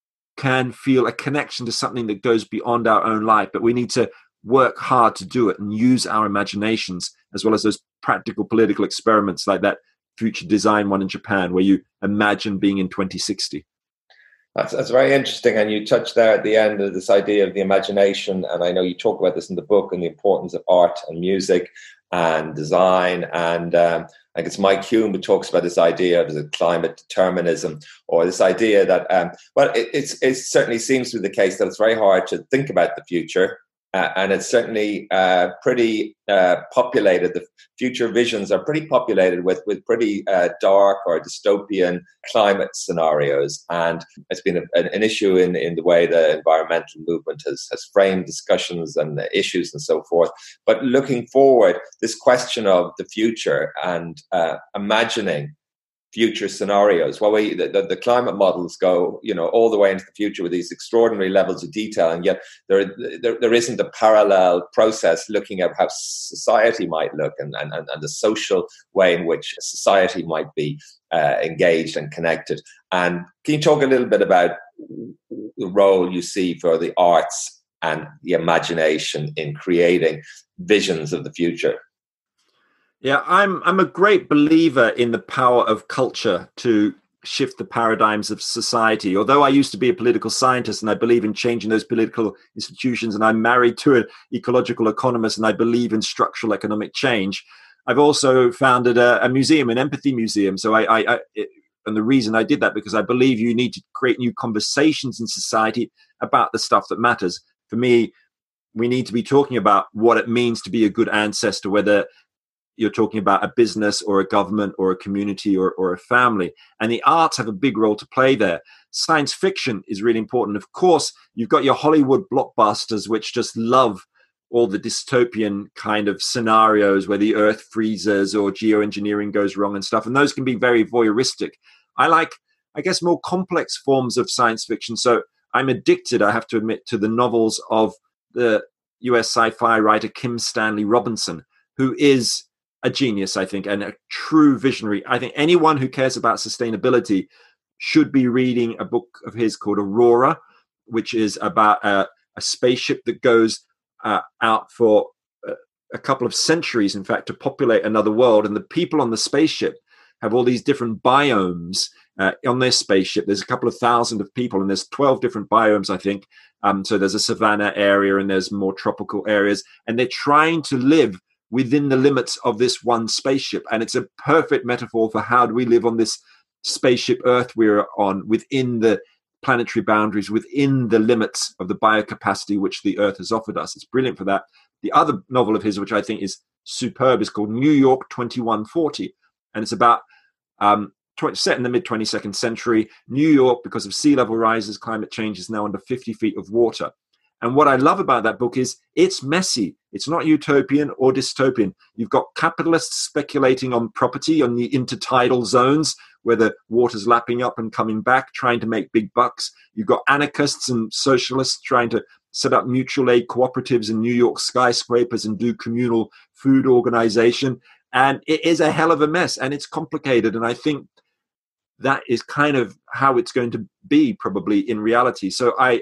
can feel a connection to something that goes beyond our own life, but we need to work hard to do it and use our imaginations, as well as those practical political experiments like that future design one in Japan, where you imagine being in twenty sixty. That's, that's very interesting. And you touched there at the end of this idea of the imagination. And I know you talk about this in the book, and the importance of art and music and design. And um, I think it's Mike Hume who talks about this idea of the climate determinism, or this idea that, um, well, it, it's, it certainly seems to be the case that it's very hard to think about the future. Uh, and it's certainly uh, pretty uh, populated. The future visions are pretty populated with with pretty uh, dark or dystopian climate scenarios. And it's been a, an, an issue in, in the way the environmental movement has, has framed discussions and issues and so forth. But looking forward, this question of the future and uh, imagining future scenarios. Well, we, the, the climate models go, you know, all the way into the future with these extraordinary levels of detail, and yet there there, there isn't a parallel process looking at how society might look, and, and, and the social way in which society might be uh, engaged and connected. And can you talk a little bit about the role you see for the arts and the imagination in creating visions of the future? Yeah, I'm I'm a great believer in the power of culture to shift the paradigms of society. Although I used to be a political scientist and I believe in changing those political institutions, and I'm married to an ecological economist and I believe in structural economic change, I've also founded a, a museum, an empathy museum. So I, I, I it, and the reason I did that, because I believe you need to create new conversations in society about the stuff that matters. For me, we need to be talking about what it means to be a good ancestor, whether you're talking about a business or a government or a community or, or a family. And the arts have a big role to play there. Science fiction is really important. Of course, you've got your Hollywood blockbusters, which just love all the dystopian kind of scenarios where the earth freezes or geoengineering goes wrong and stuff. And those can be very voyeuristic. I like, I guess, more complex forms of science fiction. So I'm addicted, I have to admit, to the novels of the U S sci-fi writer Kim Stanley Robinson, who is a genius, I think, and a true visionary. I think anyone who cares about sustainability should be reading a book of his called Aurora, which is about a, a spaceship that goes uh, out for a, a couple of centuries, in fact, to populate another world. And the people on the spaceship have all these different biomes uh, on their spaceship. There's a couple of thousand of people, and there's twelve different biomes, I think. Um, so there's a savanna area and there's more tropical areas, and they're trying to live within the limits of this one spaceship. And it's a perfect metaphor for how do we live on this spaceship Earth we're on, within the planetary boundaries, within the limits of the biocapacity which the Earth has offered us. It's brilliant for that. The other novel of his, which I think is superb, is called New York twenty-one forty. And it's about um, tw- set in the mid twenty-second century. New York, because of sea level rises, climate change, is now under fifty feet of water. And what I love about that book is it's messy. It's not utopian or dystopian. You've got capitalists speculating on property on the intertidal zones where the water's lapping up and coming back, trying to make big bucks. You've got anarchists and socialists trying to set up mutual aid cooperatives in New York skyscrapers and do communal food organization. And it is a hell of a mess, and it's complicated. And I think that is kind of how it's going to be probably in reality. So I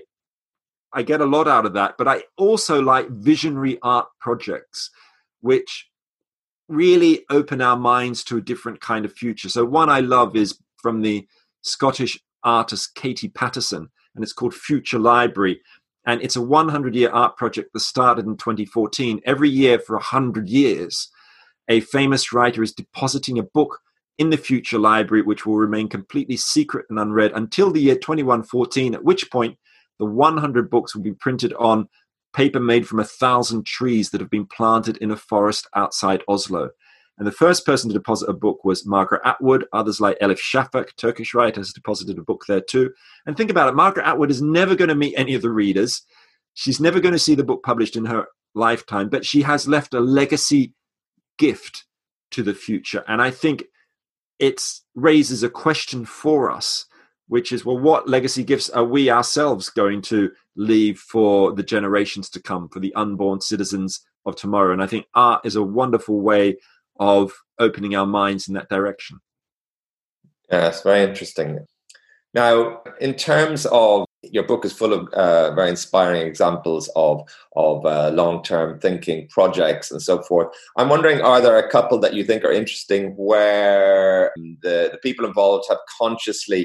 I get a lot out of that, but I also like visionary art projects, which really open our minds to a different kind of future. So one I love is from the Scottish artist Katie Patterson, and it's called Future Library. And it's a hundred-year art project that started in twenty fourteen. Every year for one hundred years, a famous writer is depositing a book in the Future Library, which will remain completely secret and unread until the year twenty-one fourteen, at which point the one hundred books will be printed on paper made from a thousand trees that have been planted in a forest outside Oslo. And the first person to deposit a book was Margaret Atwood. Others like Elif Shafak, Turkish writer, has deposited a book there too. And think about it, Margaret Atwood is never going to meet any of the readers. She's never going to see the book published in her lifetime, but she has left a legacy gift to the future. And I think it raises a question for us, which is, well, what legacy gifts are we ourselves going to leave for the generations to come, for the unborn citizens of tomorrow? And I think art is a wonderful way of opening our minds in that direction. Yeah, it's very interesting. Now, in terms of, your book is full of uh, very inspiring examples of of uh, long-term thinking projects and so forth. I'm wondering, are there a couple that you think are interesting where the, the people involved have consciously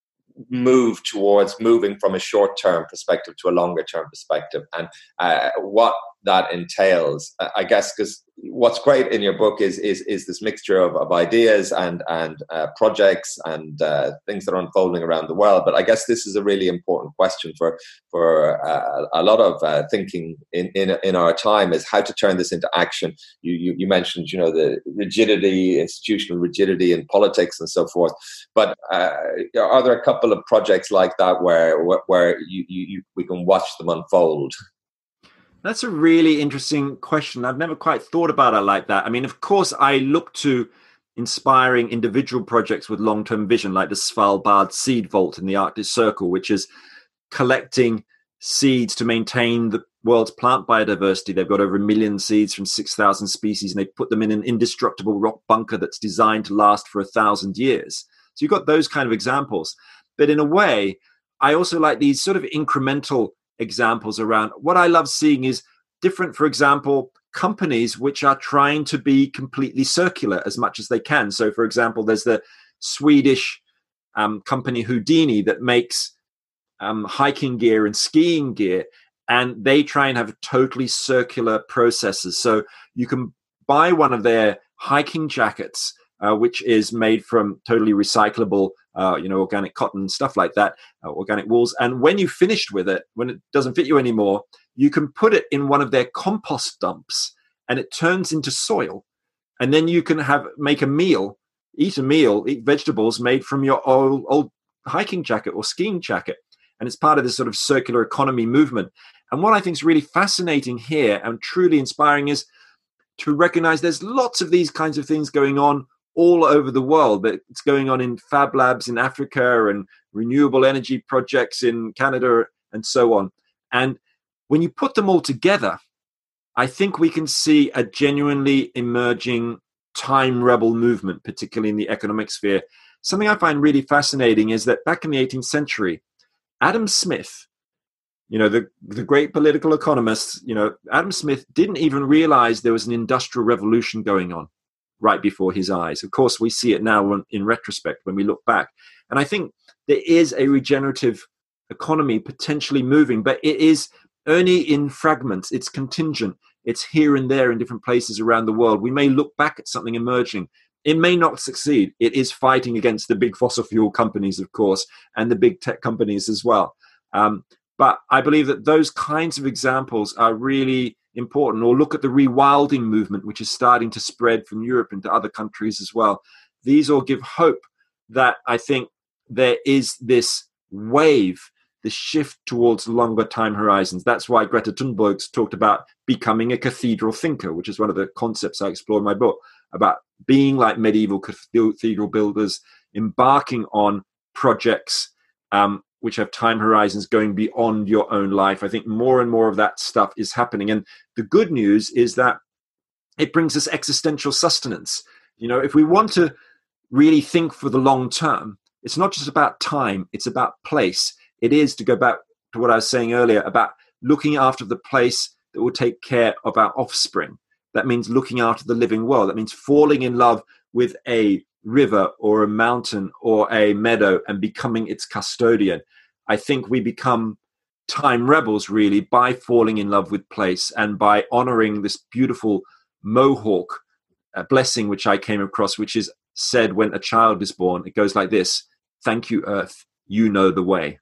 moved towards moving from a short-term perspective to a longer-term perspective, and uh, what that entails? I guess because what's great in your book is is is this mixture of, of ideas and and uh, projects and uh, things that are unfolding around the world. But I guess this is a really important question for for uh, a lot of uh, thinking in, in in our time, is how to turn this into action. You, you you mentioned, you know, the rigidity, institutional rigidity in politics and so forth. But uh, are there a couple of projects like that where where you, you, you we can watch them unfold? That's a really interesting question. I've never quite thought about it like that. I mean, of course, I look to inspiring individual projects with long-term vision, like the Svalbard Seed Vault in the Arctic Circle, which is collecting seeds to maintain the world's plant biodiversity. They've got over a million seeds from six thousand species, and they put them in an indestructible rock bunker that's designed to last for a thousand years. So you've got those kind of examples. But in a way, I also like these sort of incremental examples around. What I love seeing is different, for example, companies which are trying to be completely circular as much as they can. So, for example, there's the Swedish um, company Houdini that makes um, hiking gear and skiing gear, and they try and have totally circular processes. So you can buy one of their hiking jackets, uh, which is made from totally recyclable Uh, you know, organic cotton and stuff like that, uh, organic wools. And when you've finished with it, when it doesn't fit you anymore, you can put it in one of their compost dumps and it turns into soil. And then you can have make a meal, eat a meal, eat vegetables made from your old, old hiking jacket or skiing jacket. And it's part of this sort of circular economy movement. And what I think is really fascinating here and truly inspiring is to recognize there's lots of these kinds of things going on all over the world, but it's going on in fab labs in Africa and renewable energy projects in Canada and so on. And when you put them all together, I think we can see a genuinely emerging time rebel movement, particularly in the economic sphere. Something I find really fascinating is that back in the eighteenth century, Adam Smith, you know, the, the great political economist, you know, Adam Smith didn't even realize there was an industrial revolution going on right before his eyes. Of course, we see it now in retrospect when we look back. And I think there is a regenerative economy potentially moving, but it is only in fragments. It's contingent. It's here and there in different places around the world. We may look back at something emerging. It may not succeed. It is fighting against the big fossil fuel companies, of course, and the big tech companies as well. Um, but I believe that those kinds of examples are really important. Or look at the rewilding movement, which is starting to spread from Europe into other countries as well. These all give hope that I think there is this wave the shift towards longer time horizons. That's why Greta Thunberg's talked about becoming a cathedral thinker, which is one of the concepts I explore in my book, about being like medieval cathedral builders, embarking on projects um, which have time horizons going beyond your own life. I think more and more of that stuff is happening. And the good news is that it brings us existential sustenance. You know, if we want to really think for the long term, it's not just about time, it's about place. It is, to go back to what I was saying earlier, about looking after the place that will take care of our offspring. That means looking after the living world. That means falling in love with a river or a mountain or a meadow and becoming its custodian. I think we become time rebels, really, by falling in love with place and by honoring this beautiful Mohawk uh, blessing, which I came across, which is said when a child is born. It goes like this: "Thank you, Earth, you know the way."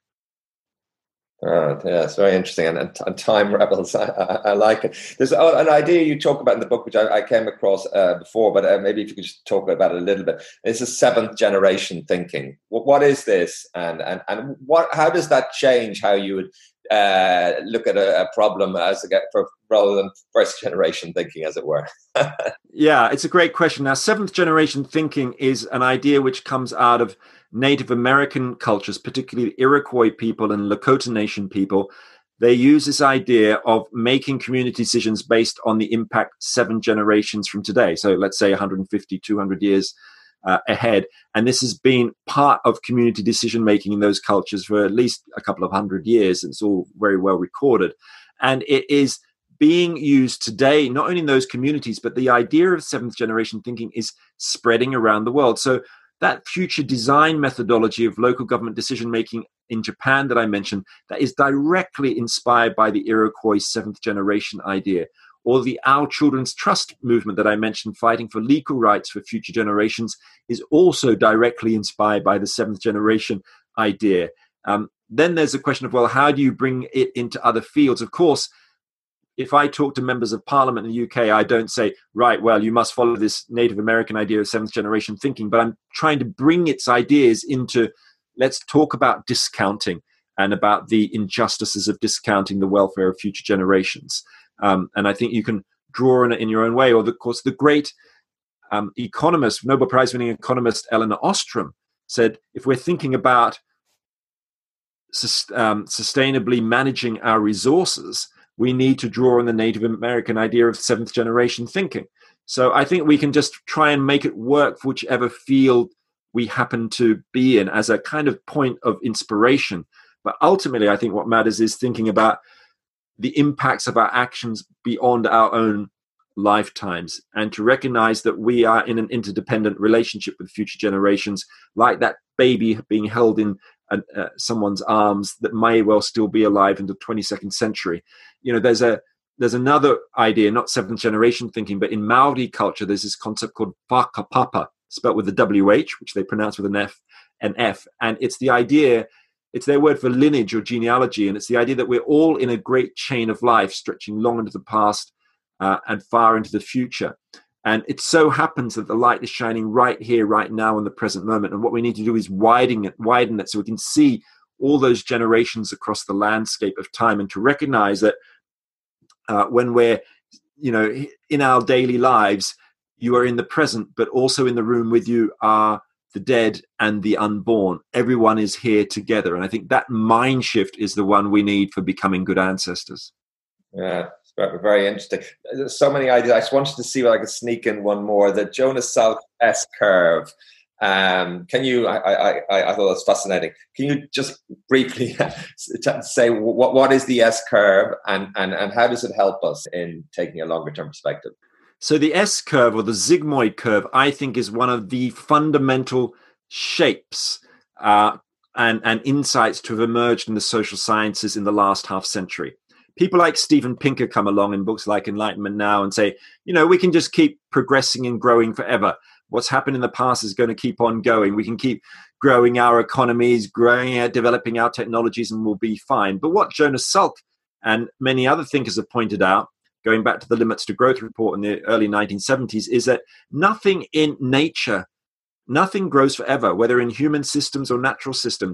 Oh, yeah, it's very interesting. And, and, and time rebels, I, I, I like it. There's an idea you talk about in the book, which I, I came across uh, before, but uh, maybe if you could just talk about it a little bit. This is seventh generation thinking. What, what is this? And, and, and what, how does that change how you would uh, look at a, a problem as a, for, rather than first generation thinking, as it were? Yeah, it's a great question. Now, seventh generation thinking is an idea which comes out of Native American cultures, particularly Iroquois people and Lakota Nation people. They use this idea of making community decisions based on the impact seven generations from today. So let's say one hundred fifty, two hundred years uh, ahead. And this has been part of community decision making in those cultures for at least a couple of hundred years. It's all very well recorded. And it is being used today, not only in those communities, but the idea of seventh generation thinking is spreading around the world. So that future design methodology of local government decision-making in Japan that I mentioned, that is directly inspired by the Iroquois seventh generation idea, or the Our Children's Trust movement that I mentioned, fighting for legal rights for future generations, is also directly inspired by the seventh generation idea. Um, then there's a question of, well, how do you bring it into other fields? Of course, if I talk to members of parliament in the U K, I don't say, right, well, you must follow this Native American idea of seventh generation thinking, but I'm trying to bring its ideas into, let's talk about discounting and about the injustices of discounting the welfare of future generations. Um, and I think you can draw on it in your own way. Or, the, of course, the great um, economist, Nobel Prize winning economist Elinor Ostrom said, if we're thinking about sus- um, sustainably managing our resources, we need to draw on the Native American idea of seventh generation thinking. So I think we can just try and make it work for whichever field we happen to be in as a kind of point of inspiration. But ultimately, I think what matters is thinking about the impacts of our actions beyond our own lifetimes, and to recognize that we are in an interdependent relationship with future generations, like that baby being held in uh, uh, someone's arms that may well still be alive in the twenty-second century. You know, there's a there's another idea, not seventh generation thinking, but in Maori culture, there's this concept called whakapapa, spelt with a W H, which they pronounce with an F, an F. And it's the idea, it's their word for lineage or genealogy. And it's the idea that we're all in a great chain of life stretching long into the past uh, and far into the future. And it so happens that the light is shining right here, right now in the present moment. And what we need to do is widen it, widen it so we can see all those generations across the landscape of time, and to recognize that uh, when we're, you know, in our daily lives, you are in the present, but also in the room with you are the dead and the unborn. Everyone is here together. And I think that mind shift is the one we need for becoming good ancestors. Yeah, it's very interesting. There's so many ideas. I just wanted to see if I could sneak in one more. The Jonas Salk S-curve. Um, can you, I, I, I, I thought that's fascinating. Can you just briefly say what, what is the S-curve and, and, and how does it help us in taking a longer term perspective? So the S-curve, or the sigmoid curve, I think is one of the fundamental shapes uh, and, and insights to have emerged in the social sciences in the last half century. People like Steven Pinker come along in books like Enlightenment Now and say, you know, we can just keep progressing and growing forever. What's happened in the past is going to keep on going. We can keep growing our economies, growing out, developing our technologies, and we'll be fine. But what Jonas Salk and many other thinkers have pointed out, going back to the Limits to Growth report in the early nineteen seventies, is that nothing in nature, nothing grows forever, whether in human systems or natural systems.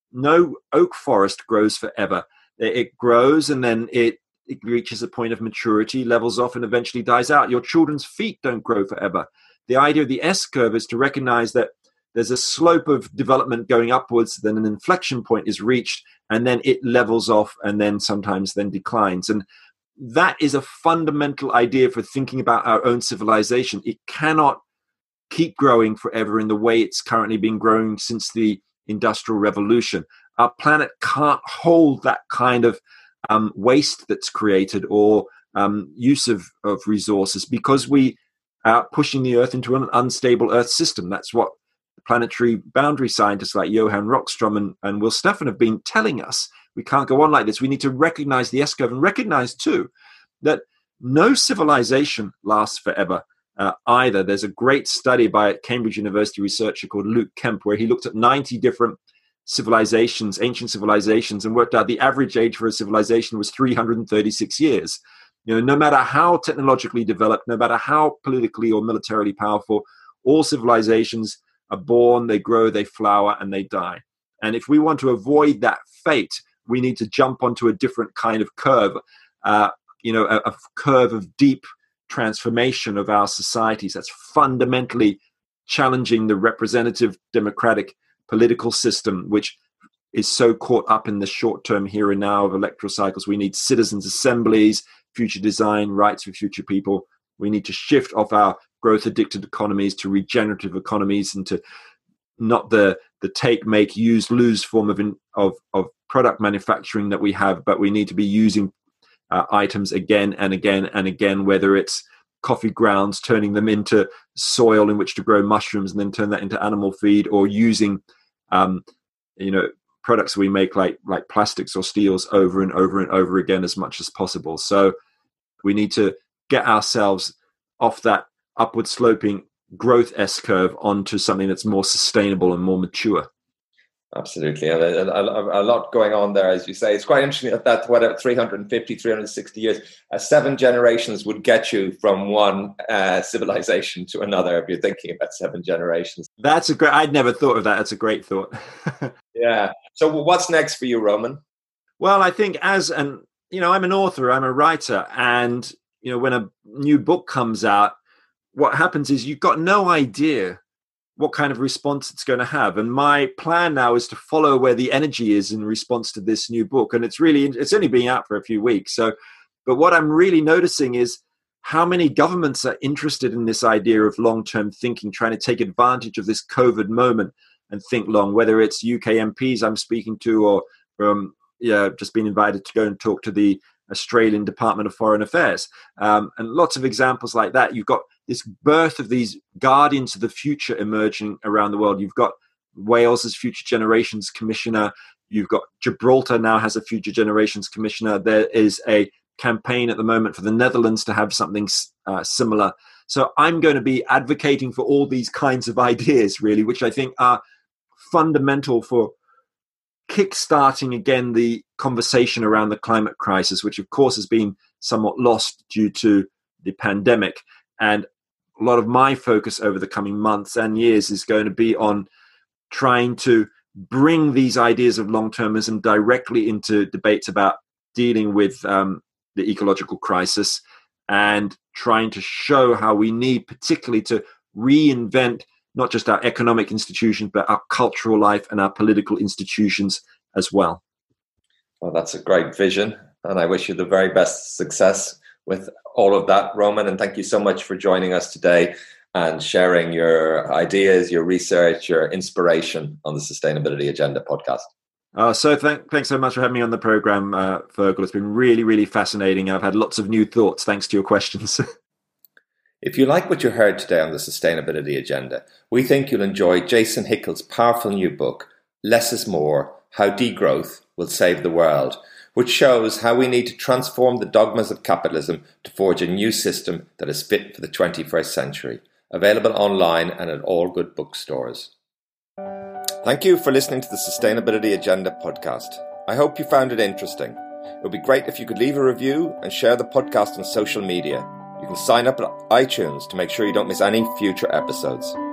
no oak forest grows forever. It grows and then it, it reaches a point of maturity, levels off, and eventually dies out. Your children's feet don't grow forever. The idea of the S-curve is to recognize that there's a slope of development going upwards, then an inflection point is reached, and then it levels off and then sometimes then declines. And that is a fundamental idea for thinking about our own civilization. It cannot keep growing forever in the way it's currently been growing since the Industrial Revolution. Our planet can't hold that kind of um, waste that's created or um, use of, of resources because we are pushing the Earth into an unstable Earth system. That's what planetary boundary scientists like Johan Rockström and, and Will Stephan have been telling us. We can't go on like this. We need to recognize the S-curve and recognize, too, that no civilization lasts forever uh, either. There's a great study by a Cambridge University researcher called Luke Kemp where he looked at ninety different civilizations, ancient civilizations, and worked out the average age for a civilization was three hundred thirty-six years. You know, no matter how technologically developed, no matter how politically or militarily powerful, all civilizations are born, they grow, they flower, and they die. And if we want to avoid that fate, we need to jump onto a different kind of curve, uh, you know, a, a curve of deep transformation of our societies. That's fundamentally challenging the representative democratic political system, which is so caught up in the short term here and now of electoral cycles. We need citizens' assemblies, future design, rights for future people. We need to shift off our growth addicted economies to regenerative economies and to not the the take, make, use, lose form of in, of of product manufacturing that we have, but we need to be using uh, items again and again and again, whether it's coffee grounds, turning them into soil in which to grow mushrooms and then turn that into animal feed, or using um, you know, products we make like like plastics or steels over and over and over again as much as possible. So we need to get ourselves off that upward sloping growth S-curve onto something that's more sustainable and more mature. Absolutely. And a, a, a lot going on there, as you say. It's quite interesting that, that what, three hundred fifty, three hundred sixty years, uh, seven generations would get you from one uh, civilization to another if you're thinking about seven generations. That's a great, I'd never thought of that. That's a great thought. Yeah. So what's next for you, Roman? Well, I think as an, you know, I'm an author, I'm a writer, and, you know, when a new book comes out, what happens is you've got no idea what kind of response it's going to have. And my plan now is to follow where the energy is in response to this new book. And it's really, it's only been out for a few weeks. So, but what I'm really noticing is how many governments are interested in this idea of long-term thinking, trying to take advantage of this COVID moment and think long, whether it's U K M Ps I'm speaking to, or um, yeah, just been invited to go and talk to the Australian Department of Foreign Affairs. Um, and lots of examples like that. You've got this birth of these guardians of the future emerging around the world. You've got Wales as Future Generations Commissioner. You've got Gibraltar now has a Future Generations Commissioner. There is a campaign at the moment for the Netherlands to have something uh, similar. So I'm going to be advocating for all these kinds of ideas, really, which I think are fundamental for kickstarting again the conversation around the climate crisis, which of course has been somewhat lost due to the pandemic. And a lot of my focus over the coming months and years is going to be on trying to bring these ideas of long-termism directly into debates about dealing with um, the ecological crisis, and trying to show how we need particularly to reinvent not just our economic institutions, but our cultural life and our political institutions as well. Well, that's a great vision, and I wish you the very best success with all of that, Roman. And thank you so much for joining us today and sharing your ideas, your research, your inspiration on the Sustainability Agenda podcast. Uh, so thank, thanks so much for having me on the program, uh, Fergal. It's been really, really fascinating. I've had lots of new thoughts thanks to your questions. If you like what you heard today on the Sustainability Agenda, we think you'll enjoy Jason Hickel's powerful new book, Less is More, How Degrowth Will Save the World, which shows how we need to transform the dogmas of capitalism to forge a new system that is fit for the twenty-first century. Available online and at all good bookstores. Thank you for listening to the Sustainability Agenda podcast. I hope you found it interesting. It would be great if you could leave a review and share the podcast on social media. You can sign up at iTunes to make sure you don't miss any future episodes.